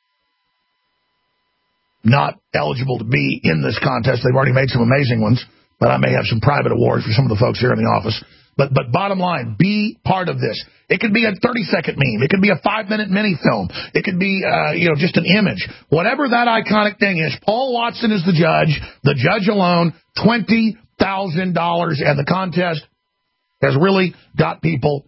not eligible to be in this contest. They've already made some amazing ones, but I may have some private awards for some of the folks here in the office. But but bottom line, be part of this. It could be a thirty-second meme. It could be a five-minute mini-film. It could be, uh, you know, just an image. Whatever that iconic thing is, Paul Watson is the judge, the judge alone, twenty thousand dollars, and the contest has really got people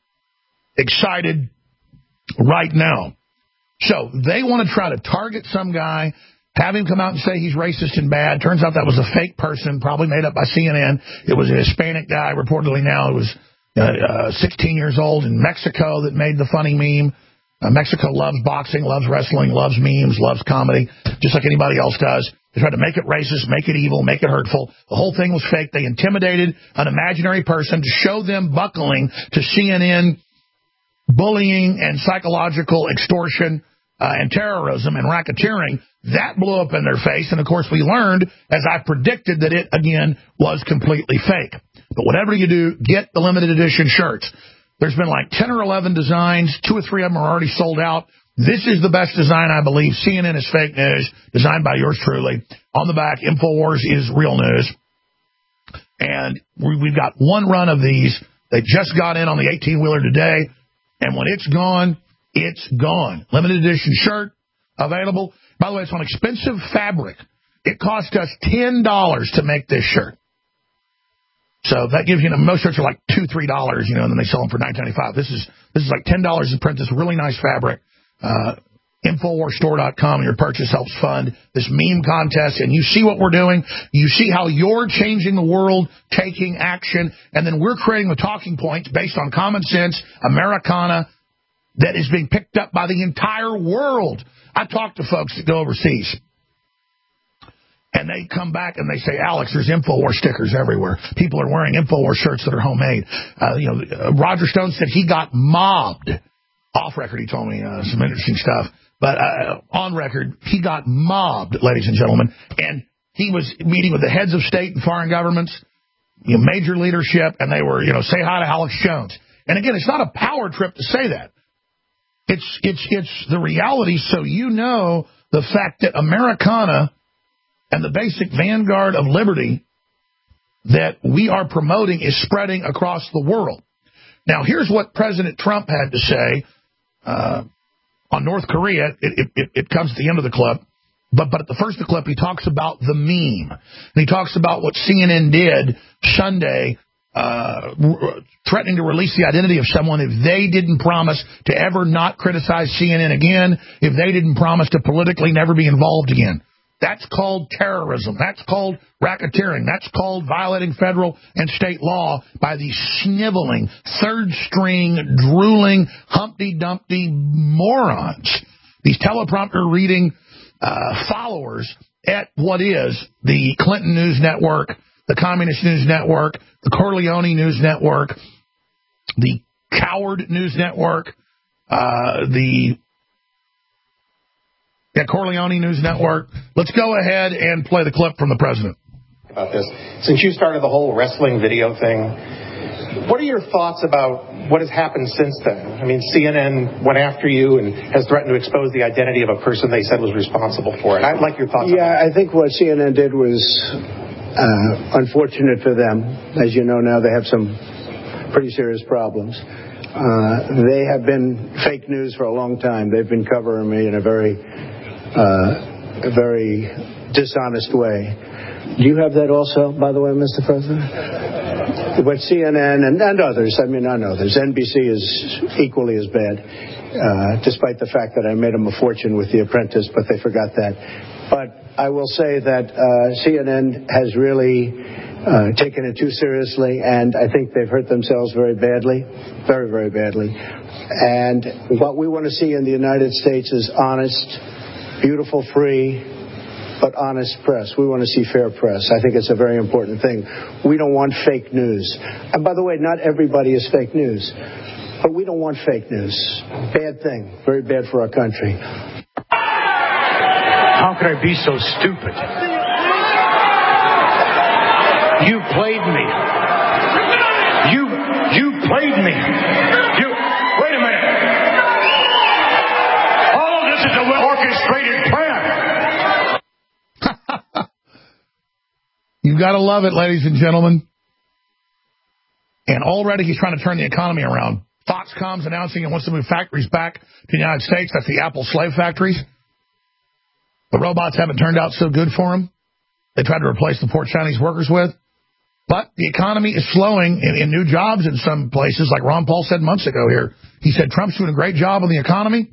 excited right now. So they want to try to target some guy, have him come out and say he's racist and bad. Turns out that was a fake person, probably made up by C N N. It was a Hispanic guy, reportedly now. It was uh, uh, sixteen years old in Mexico that made the funny meme. Uh, Mexico loves boxing, loves wrestling, loves memes, loves comedy, just like anybody else does. They tried to make it racist, make it evil, make it hurtful. The whole thing was fake. They intimidated an imaginary person to show them buckling to C N N bullying and psychological extortion uh, and terrorism and racketeering. That blew up in their face. And, of course, we learned, as I predicted, that it, again, was completely fake. But whatever you do, get the limited edition shirts. There's been like ten or eleven designs. Two or three of them are already sold out. This is the best design, I believe. C N N is fake news, designed by yours truly. On the back, InfoWars is real news. And we, we've got one run of these. They just got in on the eighteen-wheeler today. And when it's gone, it's gone. Limited edition shirt available. By the way, it's on expensive fabric. It cost us ten dollars to make this shirt. So that gives you, you know, most shirts are like two dollars, three dollars, you know, and then they sell them for nine ninety-five. This is this is like ten dollars to print this really nice fabric. Uh, Infowars Store dot com. Your purchase helps fund this meme contest, and you see what we're doing. You see how you're changing the world, taking action, and then we're creating the talking points based on common sense, Americana, that is being picked up by the entire world. I talk to folks that go overseas, and they come back and they say, Alex, there's InfoWars stickers everywhere. People are wearing InfoWars shirts that are homemade. Uh, you know, uh, Roger Stone said he got mobbed. Off record, he told me uh, some interesting stuff. But uh, on record, he got mobbed, ladies and gentlemen. And he was meeting with the heads of state and foreign governments, you know, major leadership, and they were, you know, say hi to Alex Jones. And again, it's not a power trip to say that. It's it's it's the reality, so you know the fact that Americana and the basic vanguard of liberty that we are promoting is spreading across the world. Now, here's what President Trump had to say uh, on North Korea. It, it, it comes at the end of the clip. But, but at the first of the clip, he talks about the meme. And he talks about what C N N did Sunday, uh, threatening to release the identity of someone if they didn't promise to ever not criticize C N N again, if they didn't promise to politically never be involved again. That's called terrorism. That's called racketeering. That's called violating federal and state law by these sniveling, third-string, drooling, Humpty-Dumpty morons. These teleprompter-reading uh, followers at what is the Clinton News Network, the Communist News Network, the Corleone News Network, the Coward News Network, uh, the Yeah, Corleone News Network. Let's go ahead and play the clip from the president. About this, since you started the whole wrestling video thing, what are your thoughts about what has happened since then? I mean, C N N went after you and has threatened to expose the identity of a person they said was responsible for it. I'd like your thoughts yeah, on that. Yeah, I think what C N N did was uh, unfortunate for them. As you know now, they have some pretty serious problems. Uh, they have been fake news for a long time. They've been covering me in a very Uh, a very dishonest way. Do you have that also, by the way, Mister President? But C N N and, and others, I mean, not others. N B C is equally as bad, uh, despite the fact that I made them a fortune with The Apprentice, but they forgot that. But I will say that uh, C N N has really uh, taken it too seriously, and I think they've hurt themselves very badly, very, very badly. And what we want to see in the United States is honest, beautiful, free, but honest press. We want to see fair press. I think it's a very important thing. We don't want fake news. And by the way, not everybody is fake news. But we don't want fake news. Bad thing. Very bad for our country. How could I be so stupid? You played me. You you played me. You wait a minute. All of this is a well-orchestrated plan. You've got to love it, ladies and gentlemen. And already he's trying to turn the economy around. Foxcom's announcing it wants to move factories back to the United States. That's the Apple slave factories. The robots haven't turned out so good for him. They tried to replace the poor Chinese workers with. But the economy is slowing in, in new jobs in some places, like Ron Paul said months ago here. He said Trump's doing a great job on the economy.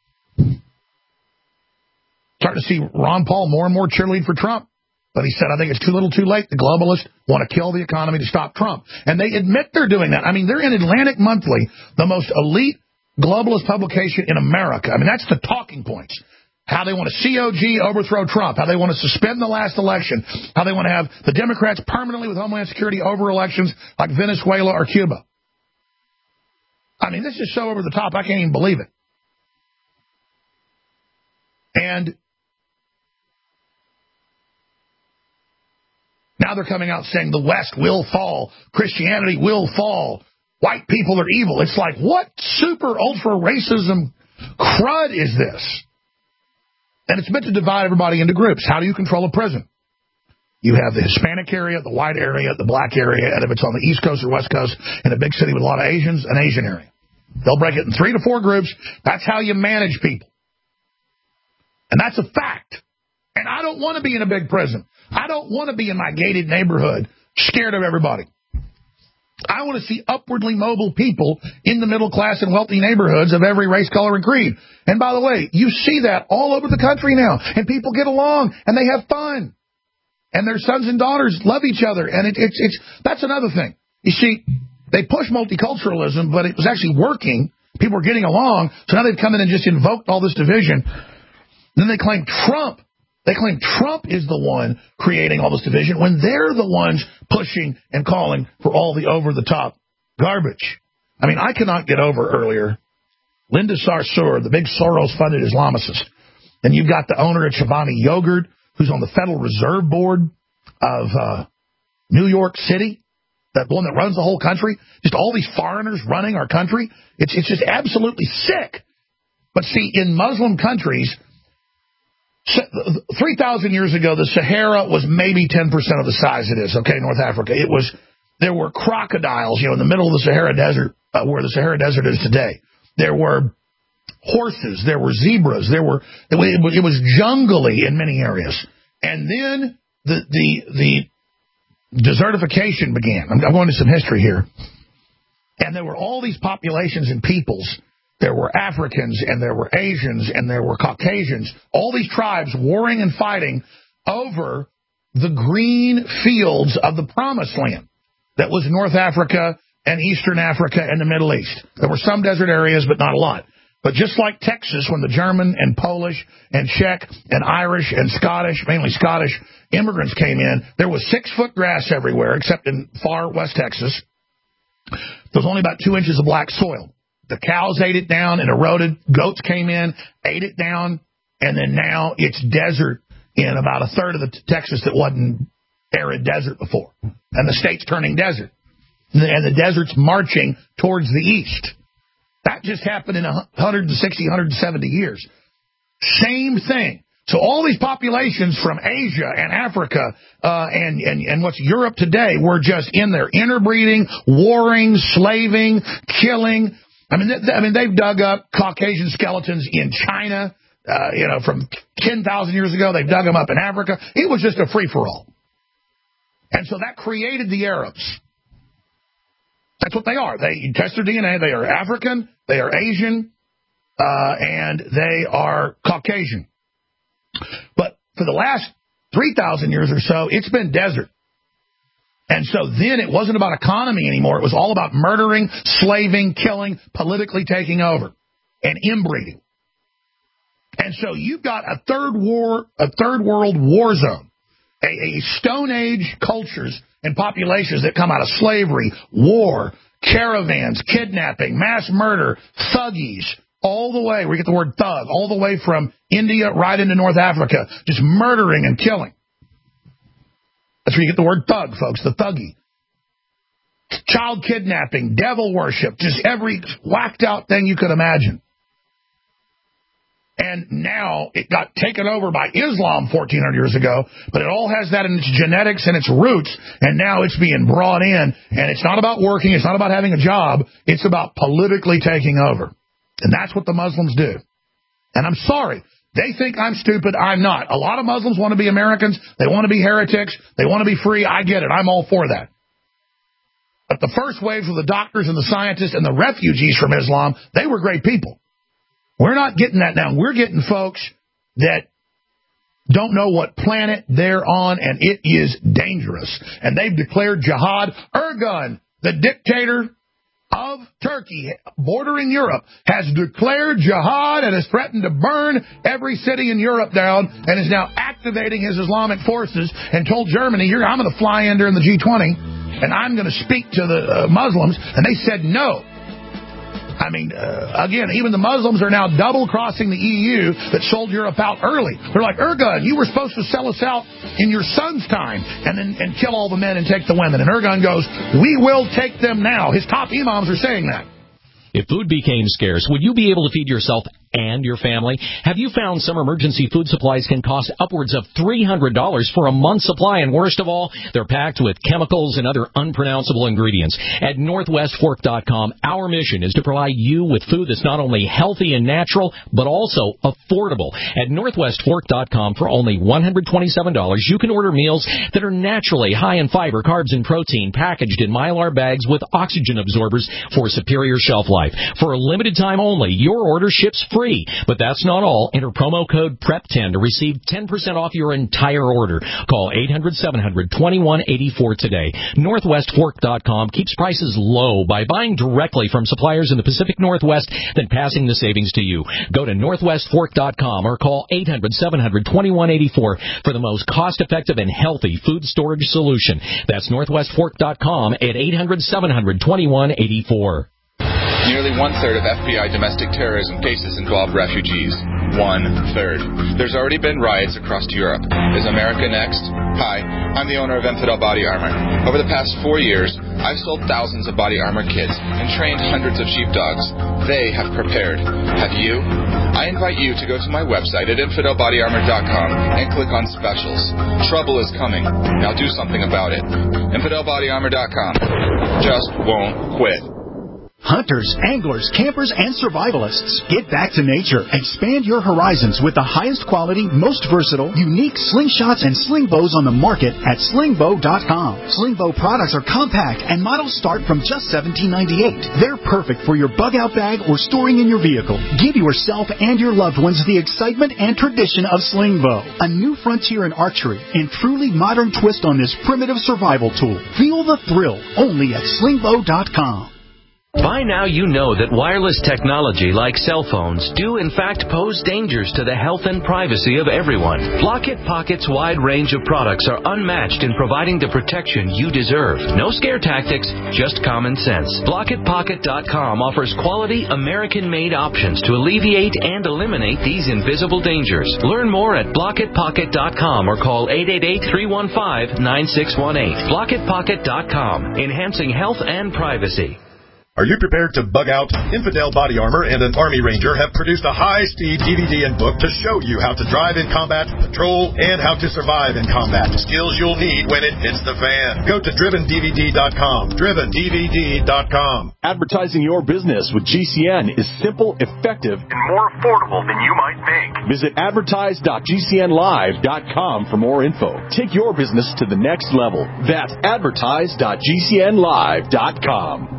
Starting to see Ron Paul more and more cheerlead for Trump. But he said, I think it's too little too late. The globalists want to kill the economy to stop Trump. And they admit they're doing that. I mean, they're in Atlantic Monthly, the most elite globalist publication in America. I mean, that's the talking points. How they want to C O G overthrow Trump. How they want to suspend the last election. How they want to have the Democrats permanently with Homeland Security over elections like Venezuela or Cuba. I mean, this is so over the top, I can't even believe it. And now they're coming out saying the West will fall. Christianity will fall. White people are evil. It's like, what super ultra racism crud is this? And it's meant to divide everybody into groups. How do you control a prison? You have the Hispanic area, the white area, the black area, and if it's on the East Coast or West Coast in a big city with a lot of Asians, an Asian area. They'll break it in three to four groups. That's how you manage people. And that's a fact. And I don't want to be in a big prison. I don't want to be in my gated neighborhood, scared of everybody. I want to see upwardly mobile people in the middle class and wealthy neighborhoods of every race, color, and creed. And by the way, you see that all over the country now. And people get along, and they have fun. And their sons and daughters love each other. And it, it's it's that's another thing. You see, they push multiculturalism, but it was actually working. People were getting along. So now they've come in and just invoked all this division. Then they claim Trump. They claim Trump is the one creating all this division when they're the ones pushing and calling for all the over-the-top garbage. I mean, I cannot get over earlier Linda Sarsour, the big Soros-funded Islamicist. And you've got the owner of Chobani Yogurt, who's on the Federal Reserve Board of uh, New York City, that one that runs the whole country. Just all these foreigners running our country. It's, it's just absolutely sick. But see, in Muslim countries, three thousand years ago, the Sahara was maybe ten percent of the size it is, okay, North Africa. It was, there were crocodiles, you know, in the middle of the Sahara Desert, uh, where the Sahara Desert is today. There were horses, there were zebras, there were, it was, it was jungly in many areas. And then the, the, the desertification began. I'm, I'm going to some history here. And there were all these populations and peoples. There were Africans, and there were Asians, and there were Caucasians, all these tribes warring and fighting over the green fields of the Promised Land that was North Africa and Eastern Africa and the Middle East. There were some desert areas, but not a lot. But just like Texas, when the German and Polish and Czech and Irish and Scottish, mainly Scottish, immigrants came in, there was six-foot grass everywhere, except in far west Texas. There was only about two inches of black soil. The cows ate it down and eroded. Goats came in, ate it down, and then now it's desert in about a third of the t- Texas that wasn't arid desert before. And the state's turning desert. And the desert's marching towards the east. That just happened in one hundred sixty, one hundred seventy years. Same thing. So all these populations from Asia and Africa uh, and, and, and what's Europe today were just in there interbreeding, warring, slaving, killing. I mean, th- I mean, they've dug up Caucasian skeletons in China, uh, you know, from ten thousand years ago. They've dug them up in Africa. It was just a free-for-all. And so that created the Arabs. That's what they are. They you test their D N A. They are African, they are Asian, uh, and they are Caucasian. But for the last three thousand years or so, it's been desert. And so then it wasn't about economy anymore. It was all about murdering, slaving, killing, politically taking over, and inbreeding. And so you've got a third war, a third world war zone, a, a Stone Age cultures and populations that come out of slavery, war, caravans, kidnapping, mass murder, thuggies, all the way, we get the word thug, all the way from India right into North Africa, just murdering and killing. That's where you get the word thug, folks, the thuggy. Child kidnapping, devil worship, just every whacked out thing you could imagine. And now it got taken over by Islam fourteen hundred years ago, but it all has that in its genetics and its roots, and now it's being brought in, and it's not about working, it's not about having a job, it's about politically taking over. And that's what the Muslims do. And I'm sorry. They think I'm stupid. I'm not. A lot of Muslims want to be Americans. They want to be heretics. They want to be free. I get it. I'm all for that. But the first waves of the doctors and the scientists and the refugees from Islam, they were great people. We're not getting that now. We're getting folks that don't know what planet they're on, and it is dangerous. And they've declared jihad. Erdogan, the dictator of Turkey, bordering Europe, has declared jihad and has threatened to burn every city in Europe down, and is now activating his Islamic forces, and told Germany, Here, I'm going to fly in during the G twenty, and I'm going to speak to the uh, Muslims, and they said no. I mean, uh, again, even the Muslims are now double-crossing the E U that sold Europe out early. They're like, Erdogan, you were supposed to sell us out in your son's time and then and kill all the men and take the women. And Erdogan goes, we will take them now. His top imams are saying that. If food became scarce, would you be able to feed yourself and your family? Have you found some emergency food supplies can cost upwards of three hundred dollars for a month's supply? And worst of all, they're packed with chemicals and other unpronounceable ingredients. At Northwest Fork dot com, our mission is to provide you with food that's not only healthy and natural, but also affordable. At Northwest Fork dot com, for only one hundred twenty-seven dollars, you can order meals that are naturally high in fiber, carbs, and protein, packaged in Mylar bags with oxygen absorbers for superior shelf life. For a limited time only, your order ships free. But that's not all. Enter promo code P R E P ten to receive ten percent off your entire order. Call eight hundred, seven hundred, twenty-one eighty-four today. Northwest Fork dot com keeps prices low by buying directly from suppliers in the Pacific Northwest, then passing the savings to you. Go to Northwest Fork dot com or call eight hundred, seven hundred, twenty-one eighty-four for the most cost-effective and healthy food storage solution. That's Northwest Fork dot com at eight hundred, seven hundred, twenty-one eighty-four. Nearly one-third of F B I domestic terrorism cases involve refugees. One-third. There's already been riots across Europe. Is America next? Hi, I'm the owner of Infidel Body Armor. Over the past four years, I've sold thousands of body armor kits and trained hundreds of sheepdogs. They have prepared. Have you? I invite you to go to my website at infidel body armor dot com and click on specials. Trouble is coming. Now do something about it. infidel body armor dot com. Just won't quit. Hunters, anglers, campers, and survivalists. Get back to nature. Expand your horizons with the highest quality, most versatile, unique slingshots and sling bows on the market at sling bow dot com. Sling bow products are compact and models start from just seventeen ninety-eight. They're perfect for your bug out bag or storing in your vehicle. Give yourself and your loved ones the excitement and tradition of sling bow. A new frontier in archery and truly modern twist on this primitive survival tool. Feel the thrill only at sling bow dot com. By now you know that wireless technology like cell phones do in fact pose dangers to the health and privacy of everyone. Blockit Pocket's wide range of products are unmatched in providing the protection you deserve. No scare tactics, just common sense. Blockit Pocket dot com offers quality American-made options to alleviate and eliminate these invisible dangers. Learn more at Blockit Pocket dot com or call eight eight eight, three one five, nine six one eight. Blockit Pocket dot com, enhancing health and privacy. Are you prepared to bug out? Infidel Body Armor and an Army Ranger have produced a high-speed D V D and book to show you how to drive in combat, patrol, and how to survive in combat. Skills you'll need when it hits the fan. Go to driven D V D dot com. driven D V D dot com. Advertising your business with G C N is simple, effective, and more affordable than you might think. Visit advertise dot G C N live dot com for more info. Take your business to the next level. That's advertise dot G C N live dot com.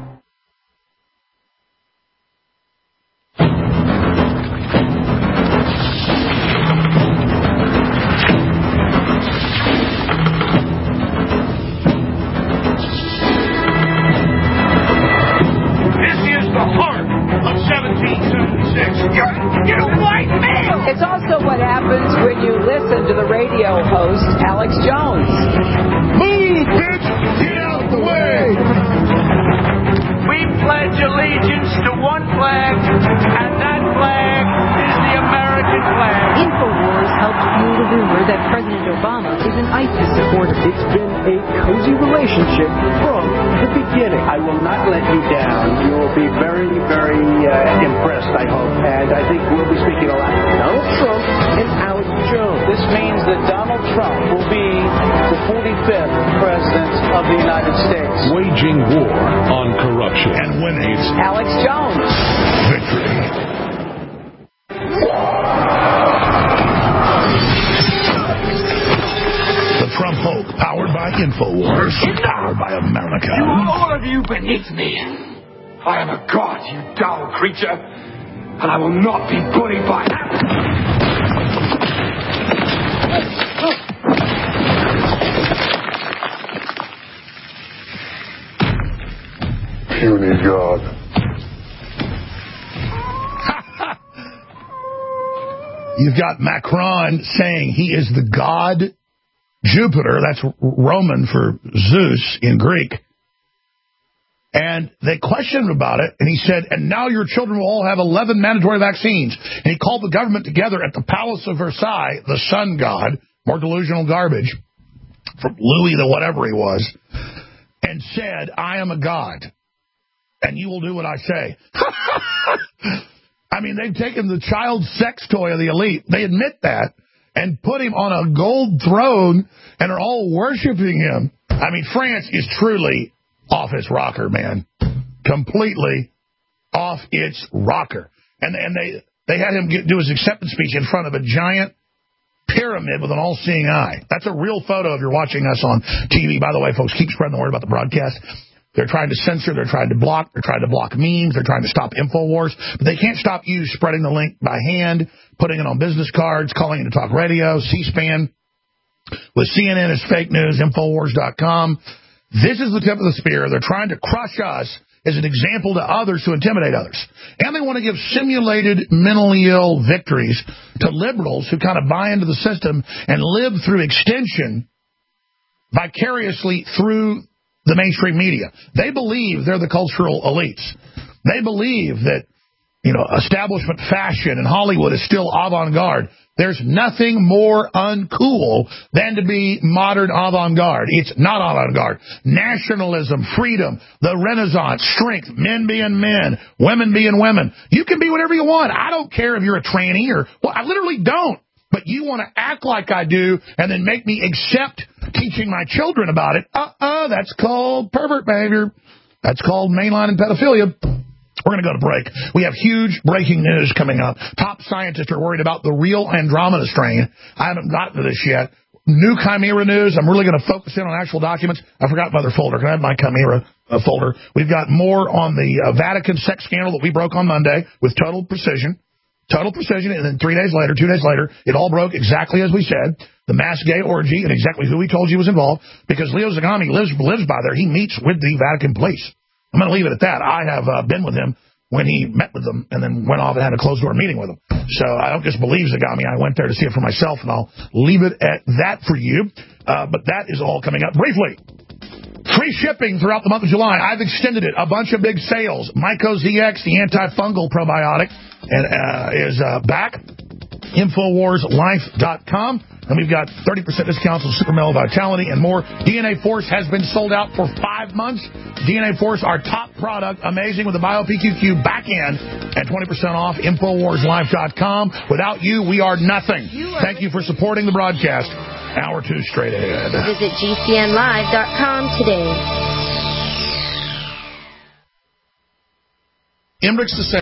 seventeen nineteen seventy-six. You're, you're white male. It's also what happens when you listen to the radio host, Alex Jones. Move, bitch! Get out the way! We pledge allegiance to one flag, and that flag is the American flag. InfoWars helped fuel the rumor that President Obama is an ISIS supporter. It's been a cozy relationship from the beginning. I will not let you down. You will be very, very uh, impressed, I hope. And I think we'll be speaking a lot of Donald Trump and Alex Jones. This means that Donald Trump will be the forty-fifth president of the United States. Waging war on corruption. And winning. Alex Jones. Victory. The Trump Hulk, powered by InfoWars, powered by America. You, all of you beneath me. I am a god, you dull creature, and I will not be bullied by that. Puny god. You've got Macron saying he is the god Jupiter. That's Roman for Zeus in Greek. And they questioned him about it, and he said, and now your children will all have eleven mandatory vaccines. And he called the government together at the Palace of Versailles, the sun god, more delusional garbage, from Louis the whatever he was, and said, I am a god, and you will do what I say. I mean, they've taken the child sex toy of the elite. They admit that and put him on a gold throne and are all worshiping him. I mean, France is truly off its rocker, man. Completely off its rocker. And and they, they had him get, do his acceptance speech in front of a giant pyramid with an all-seeing eye. That's a real photo if you're watching us on T V. By the way, folks, keep spreading the word about the broadcast. They're trying to censor, they're trying to block, they're trying to block memes, they're trying to stop InfoWars, but they can't stop you spreading the link by hand, putting it on business cards, calling it to talk radio, C-SPAN, with C N N as fake news, InfoWars dot com. This is the tip of the spear. They're trying to crush us as an example to others to intimidate others. And they want to give simulated mentally ill victories to liberals who kind of buy into the system and live through extension vicariously through the mainstream media. They believe they're the cultural elites. They believe that, you know, establishment fashion in Hollywood is still avant-garde. There's nothing more uncool than to be modern avant-garde. It's not avant-garde. Nationalism, freedom, the Renaissance, strength, men being men, women being women. You can be whatever you want. I don't care if you're a tranny or, well, I literally don't. But you want to act like I do and then make me accept teaching my children about it. Uh-uh, that's called pervert behavior. That's called mainline pedophilia. We're going to go to break. We have huge breaking news coming up. Top scientists are worried about the real Andromeda strain. I haven't gotten to this yet. New Chimera news. I'm really going to focus in on actual documents. I forgot my other folder. Can I have my Chimera uh, folder? We've got more on the uh, Vatican sex scandal that we broke on Monday with total precision. Total precision, and then three days later, two days later, it all broke exactly as we said. The mass gay orgy and exactly who we told you was involved, because Leo Zagami lives lives by there. He meets with the Vatican police. I'm going to leave it at that. I have uh, been with him when he met with them and then went off and had a closed-door meeting with him. So I don't just believe Zagami. I went there to see it for myself, and I'll leave it at that for you. Uh, but that is all coming up briefly. Free shipping throughout the month of July. I've extended it. A bunch of big sales. Myco Z X, the antifungal probiotic, and uh, is uh, back. Infowars Life dot com. And we've got thirty percent discounts on Super Male Vitality and more. D N A Force has been sold out for five months. D N A Force, our top product, amazing with the BioPQQ back end and twenty percent off. Infowars Life dot com. Without you, we are nothing. Thank you for supporting the broadcast. Hour two straight ahead. Visit G C N Live dot com today. Emrick's the same.